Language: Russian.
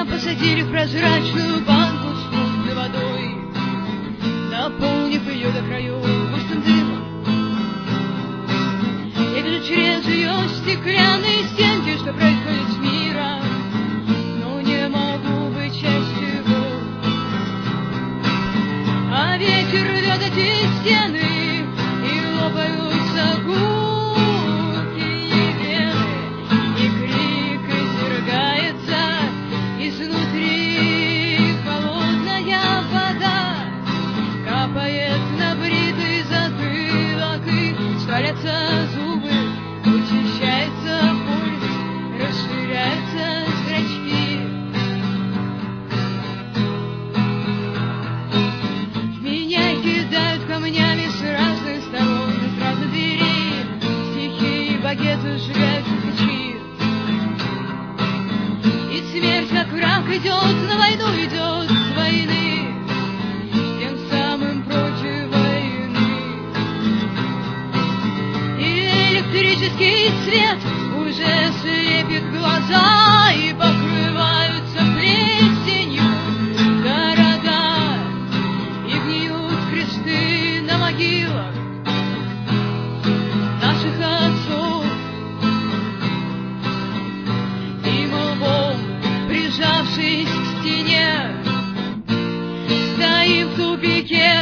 Меня посадили в прозрачную банку с мутной водой, наполнив ее до краев густым дымом. Я вижу через ее стеклянные стенки, что происходит с миром, но не могу быть частью его. А ветер рвет эти стены, и лопаются губки и вены, и крик извергается изнутри. Холодная вода капает на бритый затылок, и скалятся зубы, учащается пульс, расширяются зрачки. Меня кидают камнями с разных сторон, из разных дверей, стихи и багеты сжигают кирпичи. И смерть, как враг, идет на войну, идет с войны, тем самым против войны. И электрический свет уже слепит глаза, и покрываются плесенью города, и гниют кресты на могилах наших отцов. И мы лбом, прижавшись к стене, стоим в тупике.